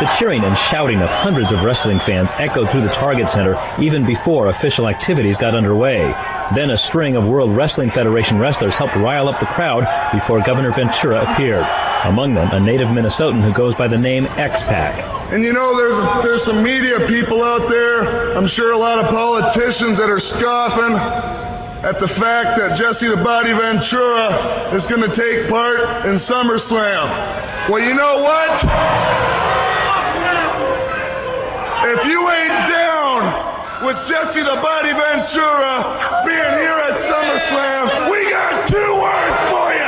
The cheering and shouting of hundreds of wrestling fans echoed through the Target Center even before official activities got underway. Then a string of World Wrestling Federation wrestlers helped rile up the crowd before Governor Ventura appeared. Among them, a native Minnesotan who goes by the name X-Pac. And you know, there's some media people out there, I'm sure a lot of politicians that are scoffing at the fact that Jesse the Body Ventura is going to take part in SummerSlam. Well, you know what? If you ain't down with Jesse the Body Ventura being here at SummerSlam, we got two words for you.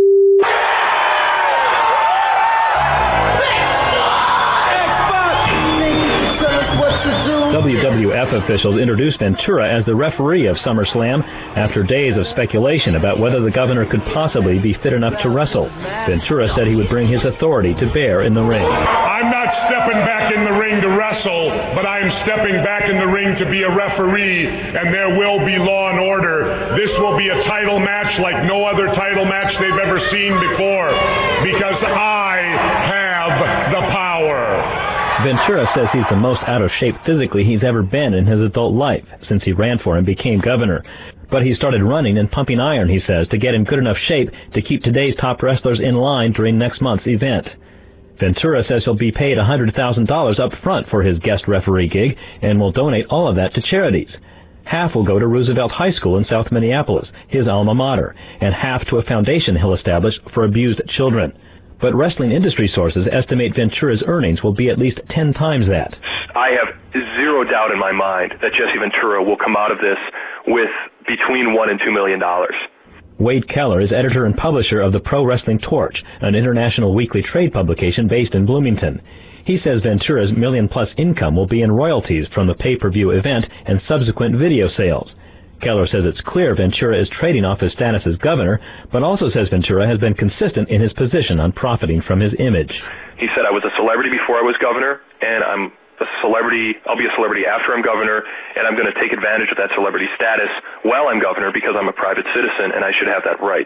WWF officials introduced Ventura as the referee of SummerSlam after days of speculation about whether the governor could possibly be fit enough to wrestle. Ventura said he would bring his authority to bear in the ring. I'm not stepping back in the ring to wrestle, but I'm stepping back in the ring to be a referee, and there will be law and order. This will be a title match like no other title match they've ever seen before, because I have the power. Ventura says he's the most out of shape physically he's ever been in his adult life since he ran for and became governor. But he started running and pumping iron, he says, to get in good enough shape to keep today's top wrestlers in line during next month's event. Ventura says he'll be paid $100,000 up front for his guest referee gig and will donate all of that to charities. Half will go to Roosevelt High School in South Minneapolis, his alma mater, and half to a foundation he'll establish for abused children. But wrestling industry sources estimate Ventura's earnings will be at least 10 times that. I have zero doubt in my mind that Jesse Ventura will come out of this with between $1 and $2 million. Wade Keller is editor and publisher of the Pro Wrestling Torch, an international weekly trade publication based in Bloomington. He says Ventura's million-plus income will be in royalties from the pay-per-view event and subsequent video sales. Keller says it's clear Ventura is trading off his status as governor, but also says Ventura has been consistent in his position on profiting from his image. He said, I was a celebrity before I was governor, and I'll be a celebrity after I'm governor, and I'm going to take advantage of that celebrity status while I'm governor because I'm a private citizen and I should have that right.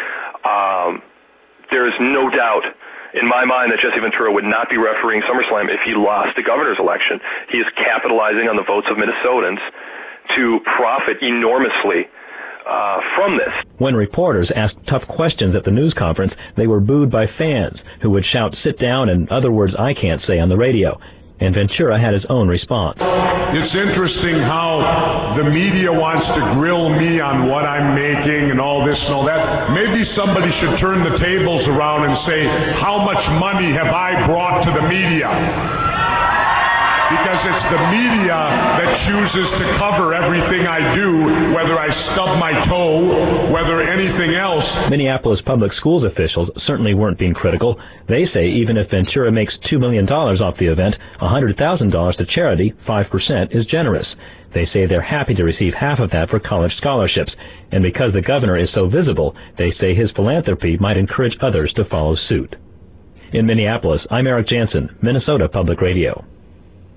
There is no doubt in my mind that Jesse Ventura would not be refereeing SummerSlam if he lost the governor's election. He is capitalizing on the votes of Minnesotans to profit enormously from this. When reporters asked tough questions at the news conference, they were booed by fans who would shout, "Sit down," and other words I can't say on the radio. And Ventura had his own response. It's interesting how the media wants to grill me on what I'm making and all this and all that. Maybe somebody should turn the tables around and say, how much money have I brought to the media? Because it's the media that chooses to cover everything I do, whether I stub my toe, whether anything else. Minneapolis public schools officials certainly weren't being critical. They say even if Ventura makes $2 million off the event, $100,000 to charity, 5%, is generous. They say they're happy to receive half of that for college scholarships. And because the governor is so visible, they say his philanthropy might encourage others to follow suit. In Minneapolis, I'm Eric Jansen, Minnesota Public Radio.